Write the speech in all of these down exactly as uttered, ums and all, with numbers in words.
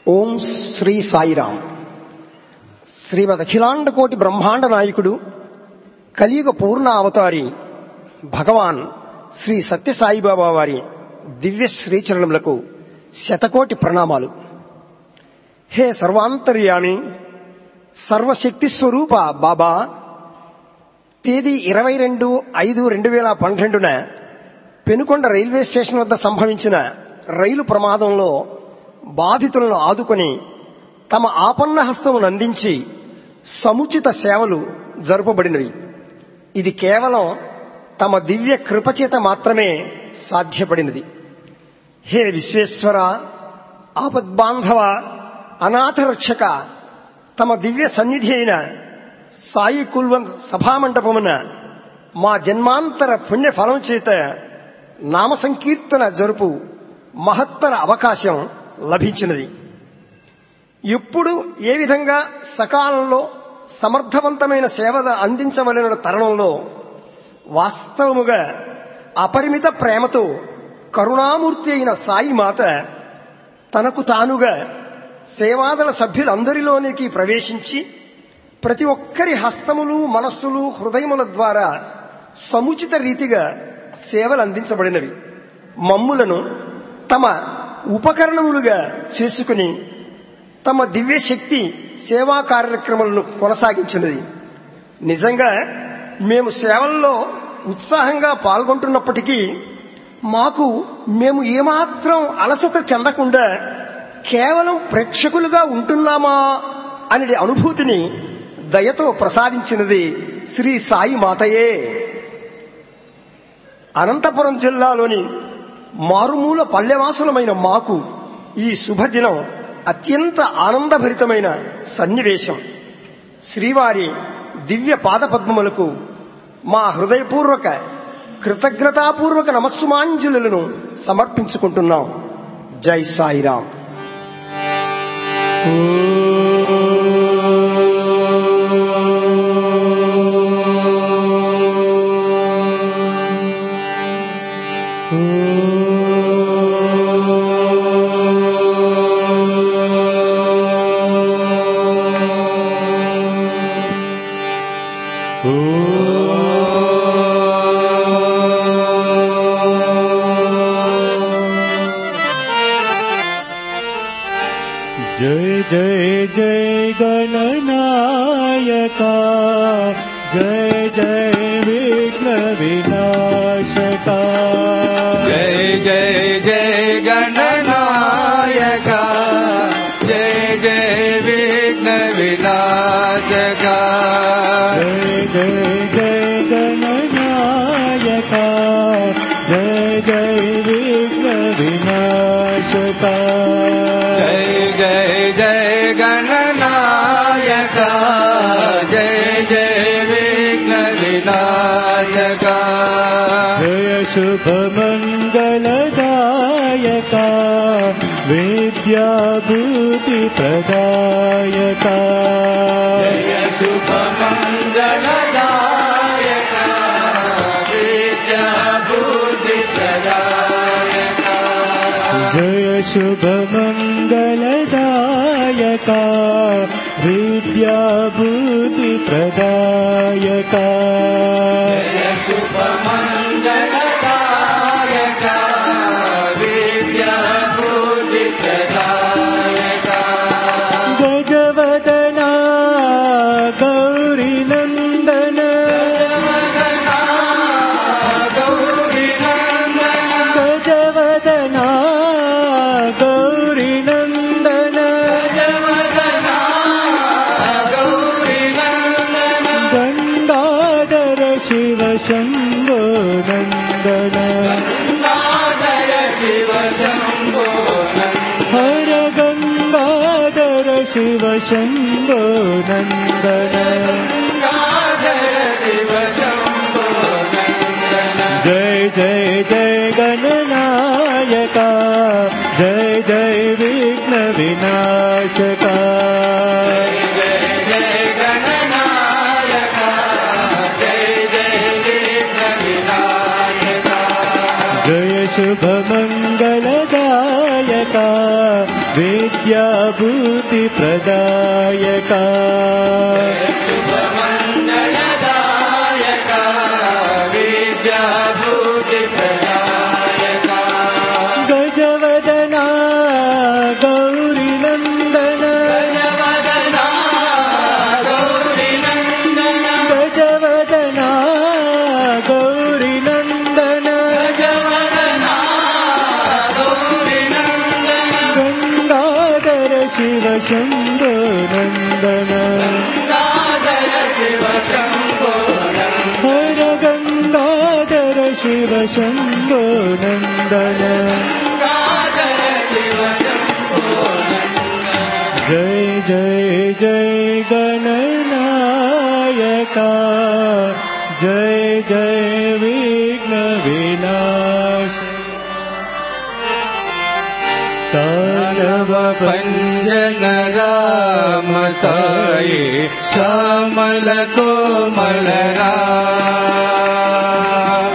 ఓం శ్రీ సాయిరాం. శ్రీమద్ అఖిలాండ కోటి బ్రహ్మాండ నాయకుడు కలియుగ పూర్ణ అవతారి భగవాన్ శ్రీ సత్యసాయిబాబా వారి దివ్య శ్రీచరణములకు శతకోటి ప్రణామాలు. హే సర్వాంతర్యామి సర్వశక్తి స్వరూప బాబా, తేదీ ఇరవై రెండు ఐదు రెండు వేల పన్నెండున పెనుకొండ రైల్వే స్టేషన్ వద్ద సంభవించిన రైలు ప్రమాదంలో బాధితులను ఆదుకొని తమ ఆపన్న హస్తమును అందించి సముచిత సేవలు జరుపబడినవి. ఇది కేవలం తమ దివ్య కృపచేత మాత్రమే సాధ్యపడినది. హే విశ్వేశ్వర, ఆపద్బాంధవ, అనాథ రక్షక, తమ దివ్య సన్నిధి అయిన సాయి కుల్వంత్ సభామండపమున మా జన్మాంతర పుణ్య ఫలం చేత నామ సంకీర్తన జరుపు మహత్తర అవకాశం లభించినది. ఎప్పుడు ఏ విధంగా సకాలంలో సమర్థవంతమైన సేవ అందించవలసిన తరుణంలో వాస్తవముగా అపరిమిత ప్రేమతో కరుణామూర్తి అయిన సాయి మాత తనకు తానుగా సేవాదళ సభ్యులందరిలోనికి ప్రవేశించి ప్రతి ఒక్కరి హస్తములు, మనస్సులు, హృదయముల ద్వారా సముచిత రీతిగా సేవలు అందించబడినవి. మమ్ములను తమ ఉపకరణములుగా చేసుకుని తమ దివ్యశక్తి సేవా కార్యక్రమాలను కొనసాగించినది. నిజంగా మేము సేవల్లో ఉత్సాహంగా పాల్గొంటున్నప్పటికీ మాకు మేము ఏమాత్రం అలసట చెందకుండా కేవలం ప్రేక్షకులుగా ఉంటున్నామా అనే అనుభూతిని దయతో ప్రసాదించినది శ్రీ సాయి మాతయే. అనంతపురం జిల్లాలోని మారుమూల పల్లెవాసులమైన మాకు ఈ శుభదినం అత్యంత ఆనందభరితమైన సన్నివేశం. శ్రీవారి దివ్య పాదపద్మములకు మా హృదయపూర్వక కృతజ్ఞతాపూర్వక నమస్సుమాంజలులను సమర్పించుకుంటున్నాం. జై సాయిరాం. जय जय जय गणनायका, जय जय विघ्न विनाशका, जय जय जय गणनायका, जय जय विघ्न विनाशका, जय जय जय गणनायका, जय जय विघ्न विनाशका, जय जय जय गणनायका, जय जय विघ्न विनाशका, जय शुभ मंगलदायका, विद्या बुद्धि प्रदायका, जय शुभ मंगलदायका, विद्या बुद्धि प्रदायका, जय शुभ मंगलदायका, विद्या बुद्धि प्रदायका, जय शुभ मंगलदायका, विद्या बुद्धि प्रदायका, गजवदना गौरी नंदन, गौरी नंदन, गजवदना गौरी नंदन, गौरी नंदन, गंगाधर शिव शंभो नंदन, गंगाधर शिव शंभो नंदन, हर गंगाधर शिव शंभो नंदन, गंगाधर शिव शंभो नंदन, जय जय जय गणनायका, जय जय विघ्न विनाशका, जय जय गणनायका, जय जय विघ्न विनाशका, जय शुभ मंगलदायका, विद्या विद्याभूति प्रदायका शुभमङ्गलदायका विद्याभूति प्रदायका गजवदना गौरीनन्दन गजवदना गौरीनन्दन गजवदना गौरीनन्दन गजवदना गौरीनन्दन गङ्गाधर शिव शम्भो नन्दन गङ्गाधर शिव शम्भो हर गङ्गाधर शिव शम्भो नन्दन गङ्गाधर शिव शम्भो जय जय जय गणनायका जय जय विघ्न विनाश ताण्डव पंजन राम साई श्यामल कोमल राम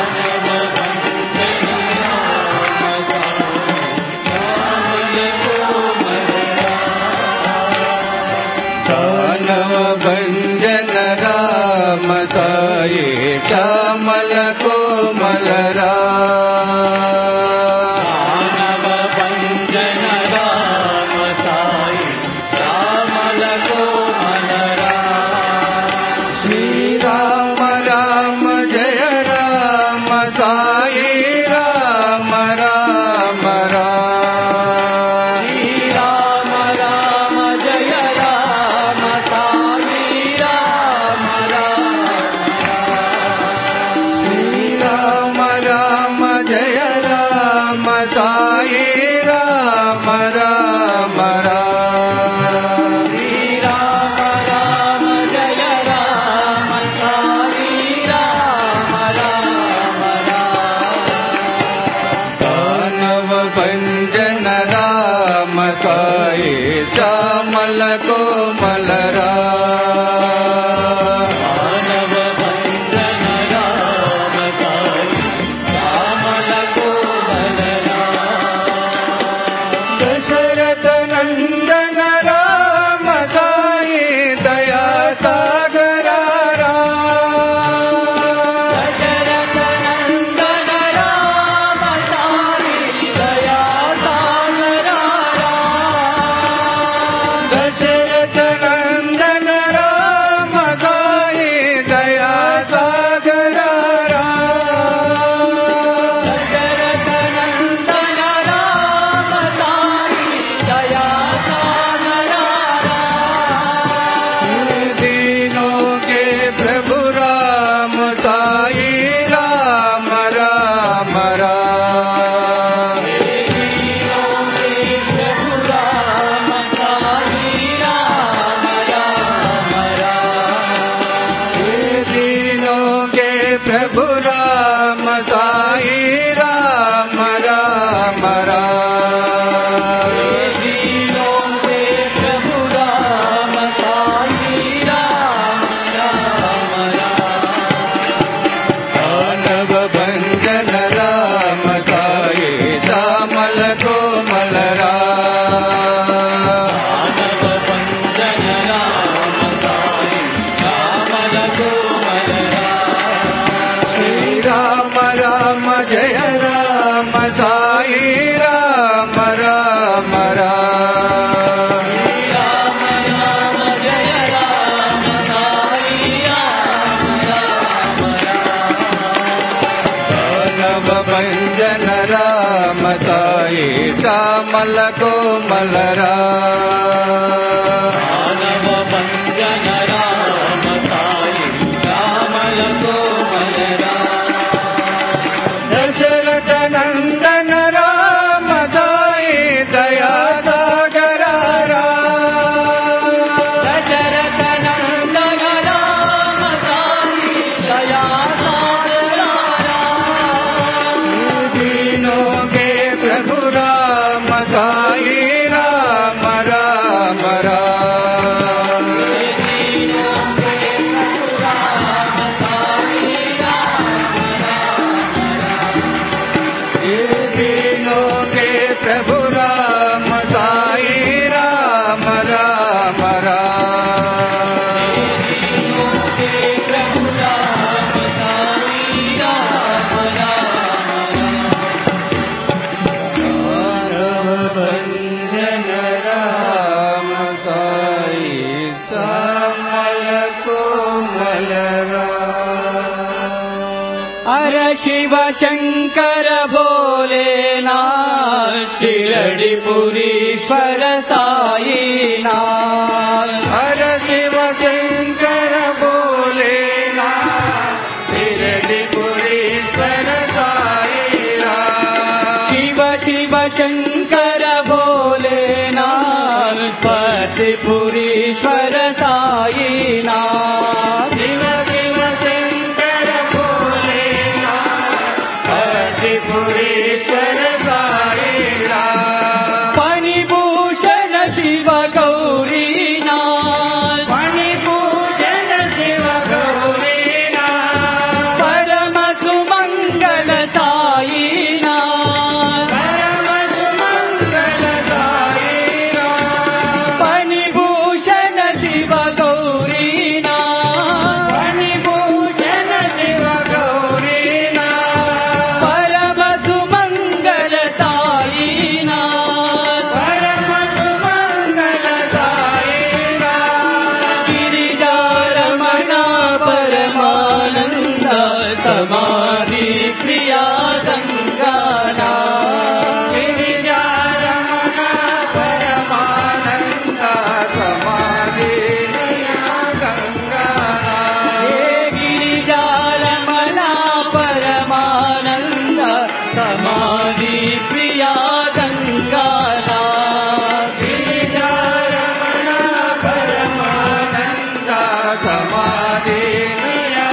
दानव भंजन राम साई श्यामल कोमल राम श्री राम राम जय राम साई राम राम राम श्री राम राम जय राम साई राम राम श्री राम राम जय राम साई राम राम राम श्री राम राम जय राम साई राम राम राम दानव भंजन राम साई श्यामल कोमल राम दानव भंजन राम साई श्यामल कोमल राम दशरथ नंदन राम साई दया सागर राम दशरथ नंदन राम साई दया सागर राम दशरथ नंदन राम साई दया सागर राम दशरथ नंदन राम साई दया सागर राम दीनों के प्रभु राम साई राम राम राम दीनों के प्रभु राम साई राम राम राम दीनों के प्रभु राम साई राम राम राम दीनों के प्रभु राम साई राम राम राम दानव भंजन राम साई श्यामल कोमल राम दानव भंजन राम साई श्यामल कोमल राम श्री राम राम जय राम साई राम राम राम श्री राम राम जय राम साई राम राम राम दानव भंजन राम साई श्यामल कोमल राम दानव भंजन राम साई श्यामल कोमल राम दशरथ नंदन राम साई दया सागर राम दशरथ नंदन राम साई दया सागर राम दीनों के प्रभु राम साई राम राम शिव शंकर भोलेनाथ शिरडीपुरीश्वर साईनाथ हर शिव शंकर भोलेनाथ शिरडीपुरीश्वर साईनाथ शिव शिव शंकर भोलेनाथ पतिपुरीश्वर साईनाथ शिव शिव शंकर भोलेनाथ पतिपुरीश्वर साईनाथ फणिभूषण शिव गौरीनाथ फणिभूषण शिव गौरीनाथ परम सुमंगल साईनाथ परम सुमंगल साईनाथ फणिभूषण शिव गौरीनाथ फणिभूषण शिव गौरीनाथ परम सुमंगल साईनाथ परम सुमंगल साईनाथ गिरिजारमण परमानंद समाधि प्रिया गंगानाथ गिरिजारमण परमानंद समाधि प्रिया गंगानाथ हे गिरिजारमण परमानंद समाधि प्रिया गंगानाथ गिरिजारमण परमानंद समाधि प्रिया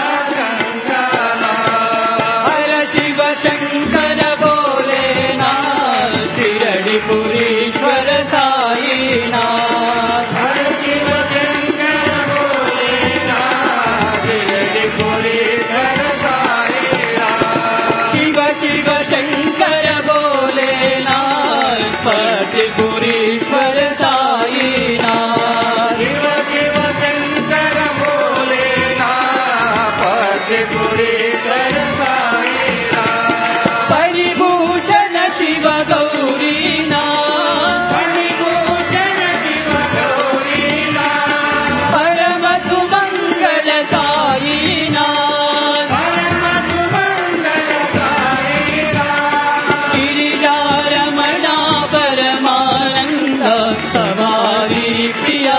गंगानाथ हर शिव शंकर भोलेनाथ शिरडीपुरीश्वर साईनाथ हर शिव शंकर भोलेनाथ शिरडीपुरीश्वर साईनाथ शिव शिव शंकर भोलेनाथ पतिपुरीश्वर साईनाथ शिव शिव शंकर भोलेनाथ पतिपुरीश्वर साईनाथ फणिभूषण शिव गौरीनाथ फणिभूषण शिव गौरीनाथ परम सुमंगल साईनाथ परम सुमंगल साईनाथ गिरिजारमण परमानंद समाधि प्रिया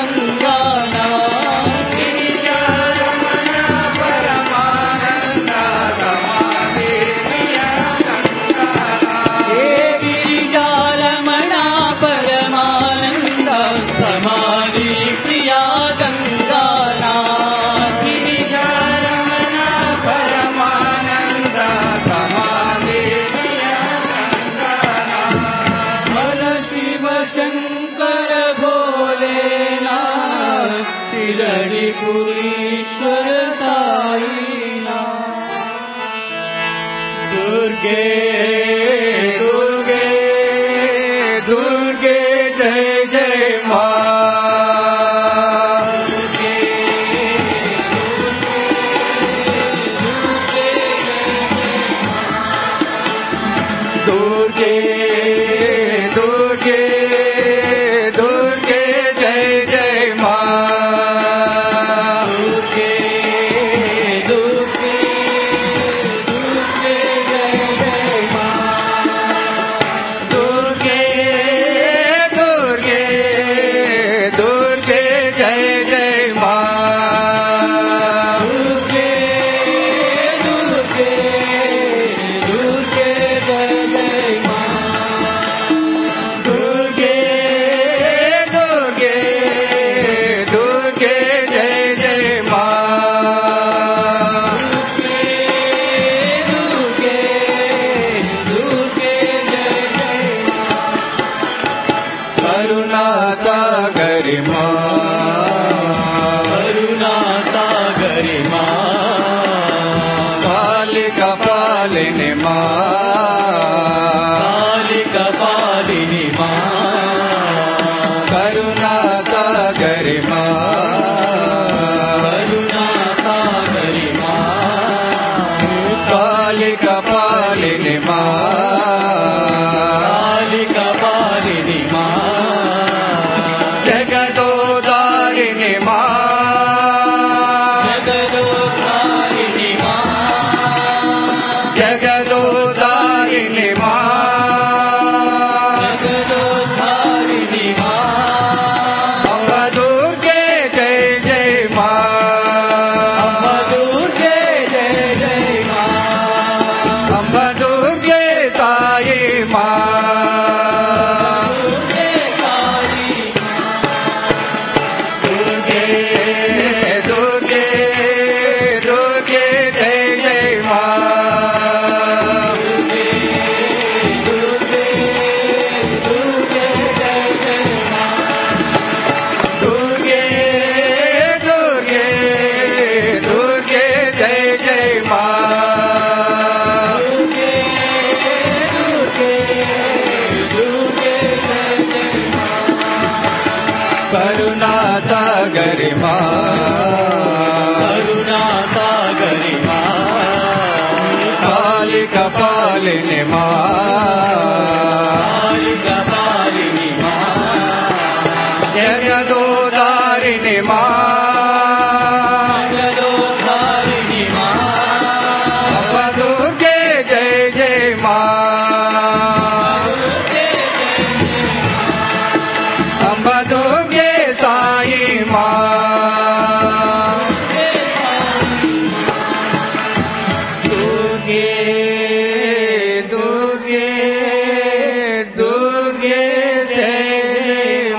गंगानाथ गिरिजारमण परमानंद समाधि प्रिया गंगानाथ हे गिरिजारमण परमानंद समाधि प्रिया गंगानाथ गिरिजारमण परमानंद समाधि प्रिया गंगानाथ हर शिव शंकर भोलेनाथ शिरडीपुरीश्वर साईनाथ दुर्गे दुर्गे दुर्गे जय जय मां दुर्गे दुर्गे दुर्गे दुर्गे जय जय मां दुर्गे दुर्गे दुर्गे जय जय मां दुर्गे दुर्गे दुर्गे जय जय मां दुर्गे दुर्गे दुर्गे जय जय मां दुर्गे दुर्गे दुर्गे जय जय मां दुर्गे दुर्गे दुर्गे जय जय मां करुणा सागरि मां करुणा सागरि मां कालिका पालिनी मां कालिका पालिनी मां करुणा सागरि मां करुणा सागरि मां कालिका पालिनी मां कालिका पालिनी मां जगदोदारिणी मां जगदोदारिणी मां गरिमा करुणा सागरि मां काली कपालिनी मां काली कपालिनी मां जगदोधारिणी मां जगदोधारिणी मां अम्बा दुर्गे जय जय मां अम्बा दुर्गे साई मां दुर्गे दुर्गे दुर्गे जय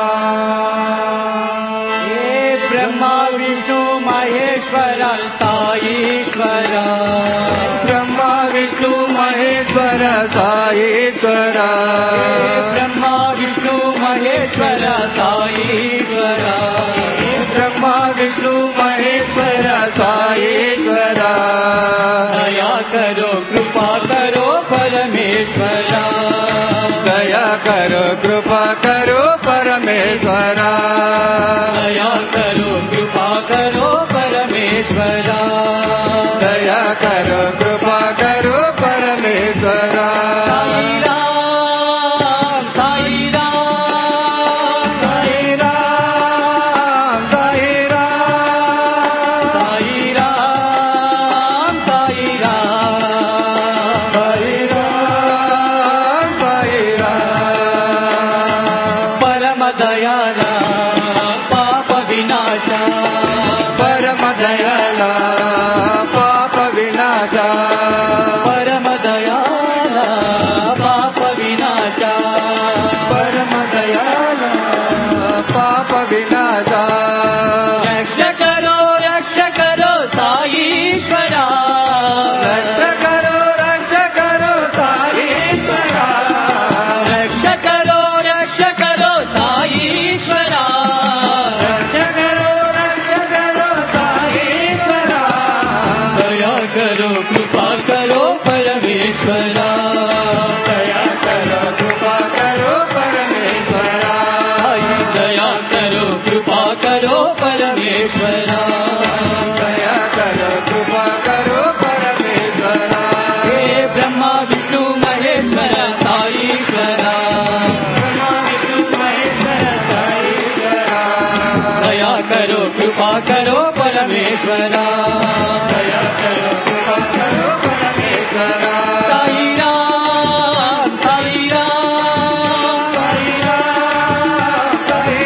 मां हे ब्रह्मा विष्णु महेश्वर साईश्वर ब्रह्मा विष्णु महेश्वर साईश्वर ब्रह्मा विष्णु महेश्वर साईश्वर ब्रह्मा विष्णु महेश्वर साईश्वर दया करो कृपा करो परमेश्वर दया करो कृपा करो परमेश्वर दया करो कृपा करो परमेश्वर दया करो कृपा करो परमेश्वर साई राम साई राम साई राम साई राम साई राम साई राम साई राम साई राम परम दयाला पाप विनाशा परम दयाला पाप विनाशा परम दयाला पाप विनाशा परम दयाला पाप विनाशा रक्ष करो रक्ष करो साईश्वरा रक्ष करो रक्ष करो साईश्वरा रक्ष करो रक्ष करो साईश्वरा रक्ष करो रक्ष करो साईश्वरा दया करो कृपा करो परमेश्वरा दया करो कृपा करो परमेश्वरा दया करो कृपा करो परमेश्वरा दया करो कृपा करो परमेश्वरा हे ब्रह्मा विष्णु महेश्वर साईश्वरा ब्रह्मा विष्णु महेश्वर साईश्वरा दया करो कृपा करो परमेश्वरा दया करो कृपा करो परमेश्वरा साई राम साई राम साई राम साई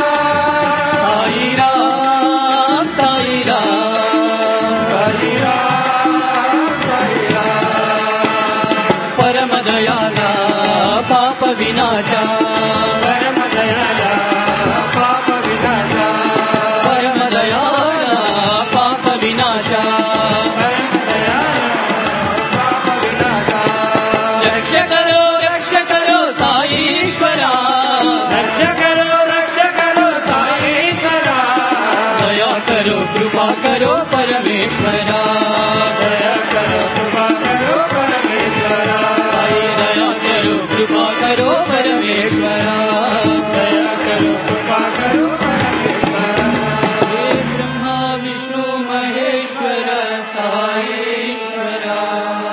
राम साई राम साई राम साई राम साई राम परम दयाला पाप विनाशा परम दयाला पाप विनाशा परम दयाला पाप विनाशा परम दयाला पाप विनाशा रक्ष करो रक्ष करो साईश्वरा रक्ष करो रक्ष करो साईश्वरा दया करो कृपा करो परमेश्वरा दया करो कृपा करो परमेश्वरा दया करो कृपा करो परमेश्वरा दया करो कृपा करो परमेश्वरा हे ब्रह्मा विष्णु महेश्वर साईश्वरा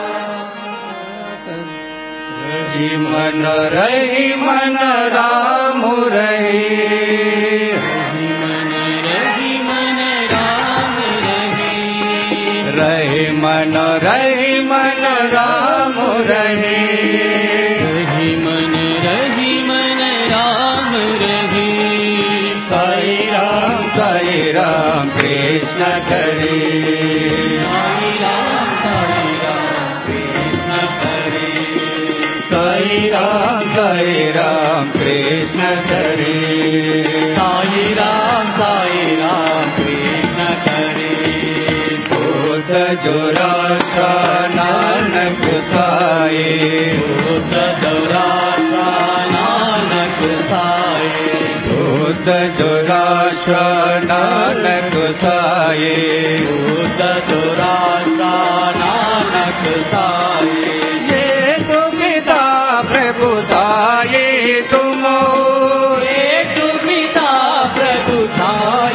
रही मन रही मन राम रही रही मन रही मन राम रही रही मन रही मन राम रही रही मन रही मन राम रही साई राम साई राम कृष्ण करे साई राम साई राम कृष्ण करे साई राम साई राम कृष्ण करे साई राम साई राम कृष्ण करे भूत जोरासा नानक साए भूत जोरासा नानक साए भूत जोरासा नानक साए भूत जोरासा नानक साए ये तो पिता प्रभु साए तुम ये तो पिता प्रभु साए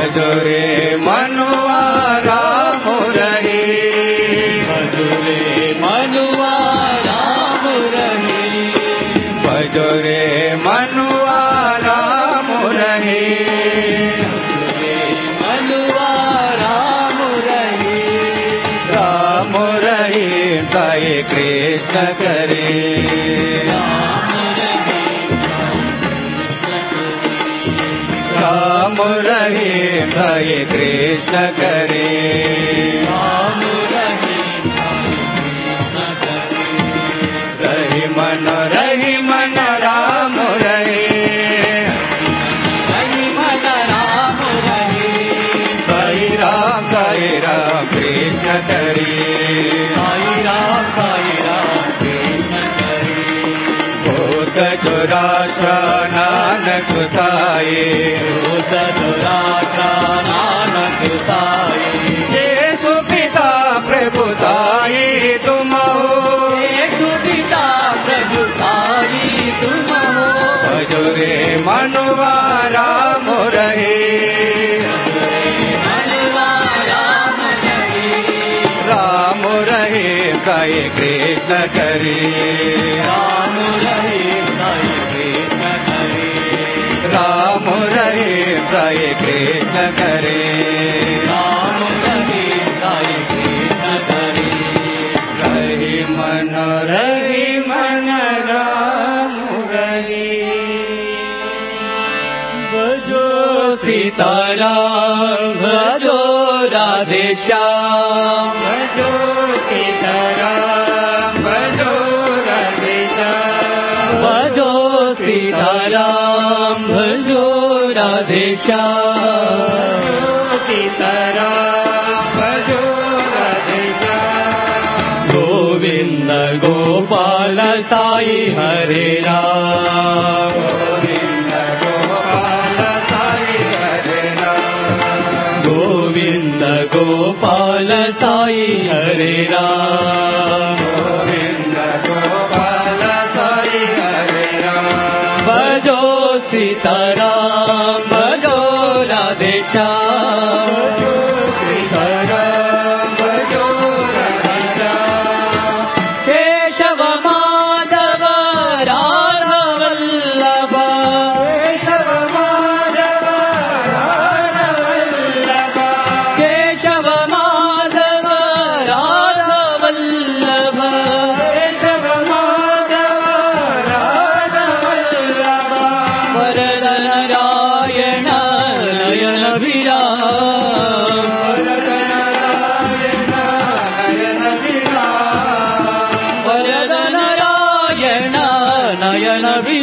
भजो रे मनुआ राम रहे, भजो रे मनुआ राम रहे, भजो रे मनुआ राम रहे, मनुआ राम रहे, राम रहे गाये कृष्ण करे, राम रहे गाये कृष्ण करे, राम रहे रही मन रही मन राम रहे, रही मन राम रहे, साई राम साई राम कृष्ण करे, साई राम साई राम कृष्ण करे, भूत दुराशा नानक साए, भूत दुराशा नानक साए, येसु पिता प्रभु साई तुम हो, येसु पिता प्रभु साई तुम हो, भजो रे मनुआ राम रहे, मनुआ राम रहे, राम रहे गाये कृष्ण करे, राम रहे गाये कृष्ण करे, राम रहे गाये कृष्ण करे, राम रहे गाये कृष्ण करे, रही मन रही मन राम रहे, भजो सीताराम भजो राधे श्याम, भजो सीताराम भजो राधे श्याम, भजो सीताराम भजो राधे श्याम, सीताराम भजो राधे श्याम, गोविंद गोपाल साई हरे राम, गोविंद गोपाल साई हरे राम, गोविंद गोपाल साई हरे राम, गोविंद गोपाल साई हरे राम, भजो सीताराम भजो राधे श्याम, भजो सीताराम भजो राधे श्याम, केशव माधव राधा वल्लभ, केशव माधव राधा वल्लभ, केशव माधव राधा वल्लभ, केशव माधव राधा वल्लभ, वरद नारायण नयन विराम, वरद नारायण नयन विराम, वरद नारायण नयन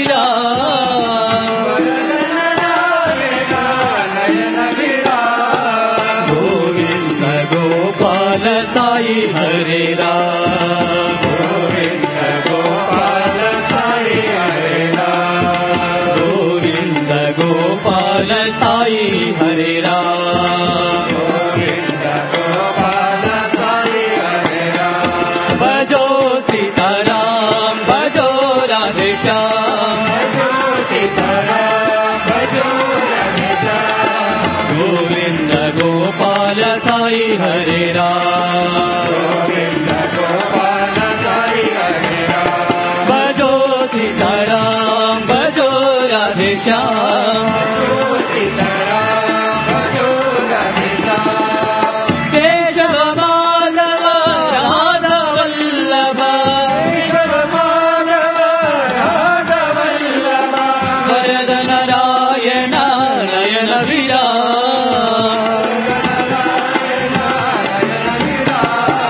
विराम, वरद नारायण नयन विराम, गोविंद गोपाल साई हरे राम, गोविंद गोपाल साई हरे राम, गोविंद गोपाल साई हरे राम, गोविंद गोपाल साई हरे राम, भजो सीताराम भजो राधे श्याम, भजो सीताराम भजो राधे श्याम, गोविंद गोपाल साई हरे राम, गोविंद गोपाल साई हरे राम, भजो सीताराम भजो राधे श्याम, भजो सीताराम भजो राधे श्याम, केशव माधव राधा वल्लभ, केशव माधव राधा वल्लभ, वरद नारायण नयन विराम, वरद नारायण नयन विराम,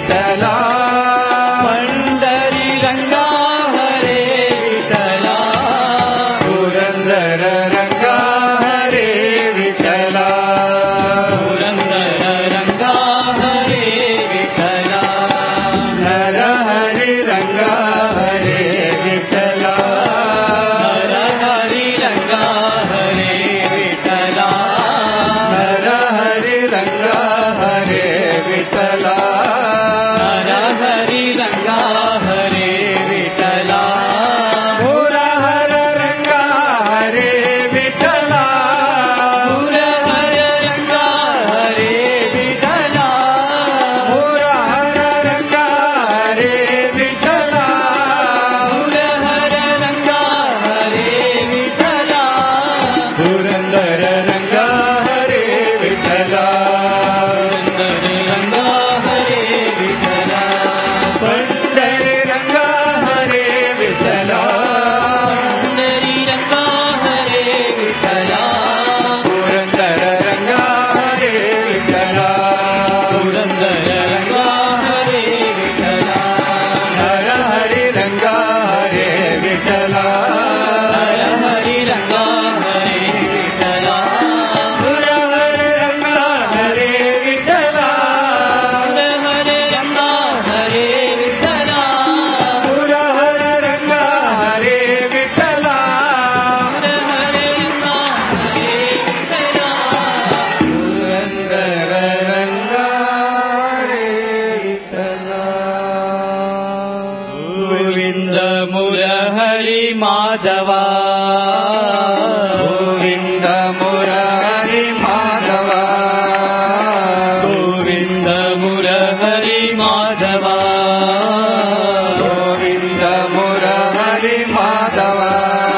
विठला पंढरी रंगा हरे विठला पुरंदर रंगा हरे विठला पुरंदर रंगा हरे विठला नर हरि रंगा हरे विठला नर हरि रंगा हरे विठला नर हरि रंगा हरे विठला नर हरि रंगा हरे विठला पुरा हर रंगा हरे विठला पुरा हर रंगा हरे विठला पुरा हर रंगा हरे विठला पुरा हर रंगा हरे विठला पुरंदर रंगा हरे विठला पुरंदर रंगा हरे विठला पंढरी रंगा हरे विठला पंढरी रंगा हरे विठला पुरंदर रंगा हरे विठला पुरंदर रंगा हरे विठला हर हरि रंगा हरे विठला हर हरि रंगा हरे विठला पुर हर रंगा हरे विठला पुर हर रंगा हरे विठला पुर हर रंगा हरे विठला पुर हर रंगा हरे विठला पुरंदर रंगा हरे विठला गोविंद मुरहरि माधवा गोविंद मुरहरि माधवा गोविंद मुरहरि माधवा गोविंद मुरहरि माधवा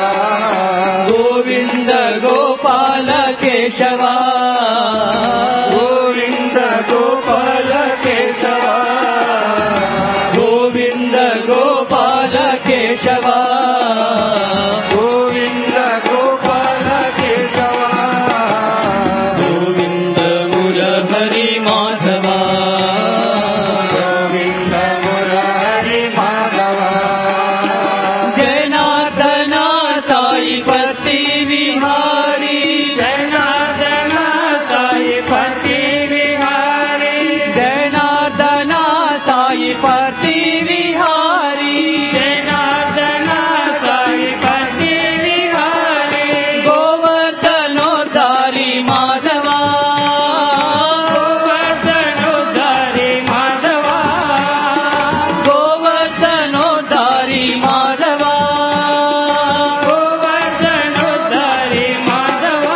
गोविंद गोपाल केशवा गोविंद गोपाल केशवा गोविंद गोपाल केशवा गोविंद गोपाल केशवा गोविंद मुरहरि माधवा गोविंद मुरहरि माधवा जनार्दन साई पति विहारी जनार्दन साई पति विहारी जनार्दन साई पति विहारी जनार्दन साई पति विहारी गोवर्धनोद्धारी माधवा गोवर्धनोद्धारी माधवा गोवर्धनोद्धारी माधवा गोवर्धनोद्धारी माधवा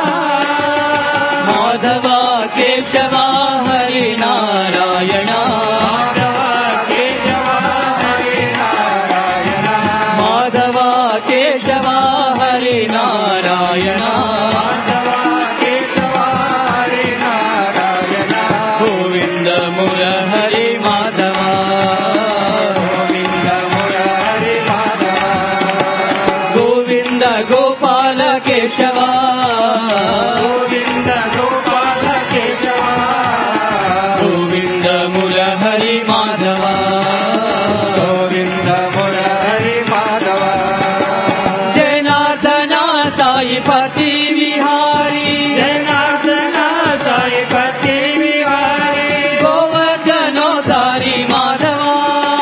माधवा केशवा हरि नारायण माधवा केशवा हरि नारायण माधवा केशवा हरि नारायण माधवा केशवा हरि नारायण गोविंद मुरहरि माधवा गोविंद मुरहरि माधवा गोविंद गोपाल केशवा गोविंद गोपाल केशवा गोविंद मुरहरि माधवा गोविंद मुरहरि माधवा जनार्दन साई पति विहारी जनार्दन साई पति विहारी गोवर्धनोद्धारी माधवा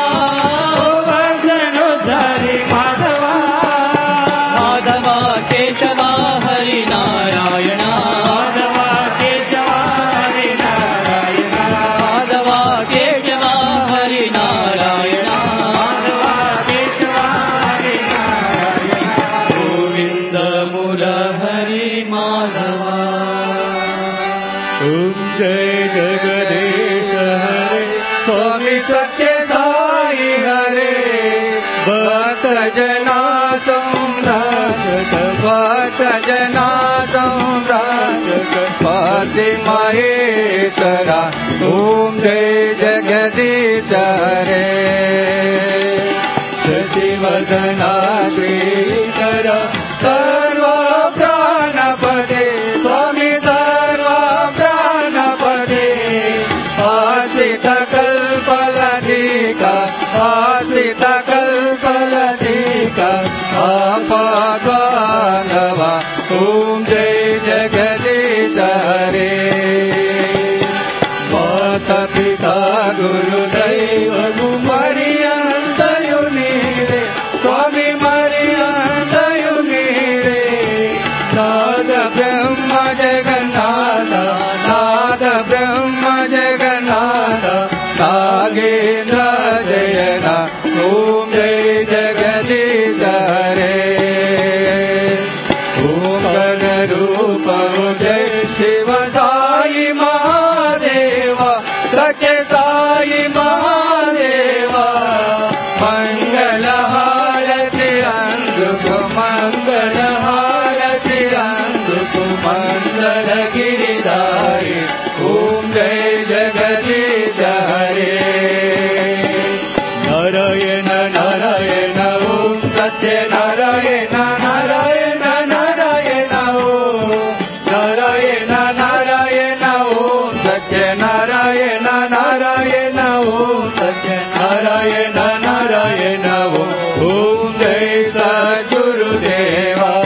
गोवर्धनोद्धारी माधवा माधवा केशवा हरि नारायण माधवा केशवा हरि नारायण माधवा केशवा हरि नारायण माधवा केशवा हरि नारायण गोविंद मुरहरि माधवा ओम जय जगदीश हरे स्वामी सत्य साई हरे भक्त जना संरक्षक भक्त जना संरक्षक पति महेश्वरा ओम जय जगदीश हरे शशिवदना श्रीकर सर्व प्राणपदे स्वामी सर्व प्राणपदे आसित कल्पलदे सत्य साई महादेवा मंगल हारति अंधुकु मंगल हारति अंधुकु मंगल गिरिधारी ओम जय जगदीश हरे नारायण नारायण ओम सत्य नारायण नारायण नारायण ओम नारायण नारायण ओम सत्य नारायण नारायण ओम सत्य नारायण नारायण ओम ओम जय सद्गुरुदेवा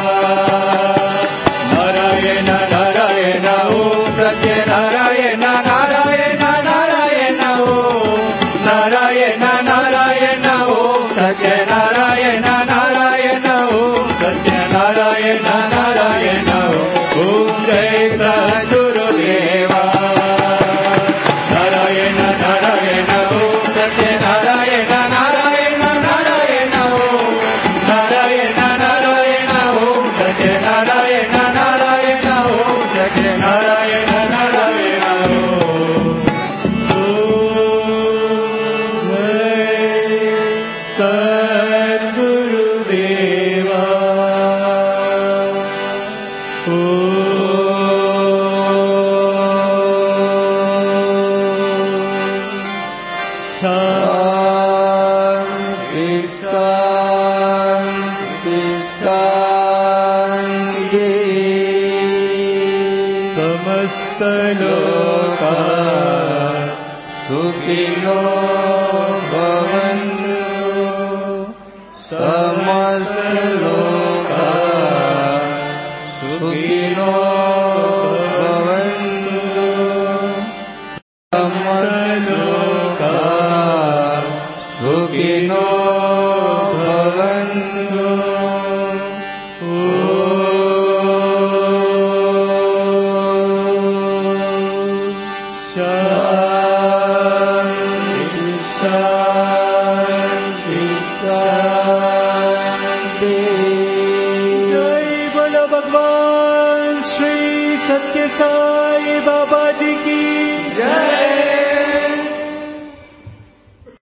नारायण नारायण ओम सत्य नारायण नारायण नारायण ओम नारायण नारायण ओम सत्य नारायण नारायण ओम सत्य नारायण नारायण ओम जय सद्गुरुदेवा नारायण नारायण ओम सत्य नारायण नारायण नारायण ओम नारायण नारायण ओम सत्य नारायण नारायण ओम सत्य नारायण नारायण ओम जय सद्गुरुदेवा शांति शांति शांति समस्त लोका सुखिनो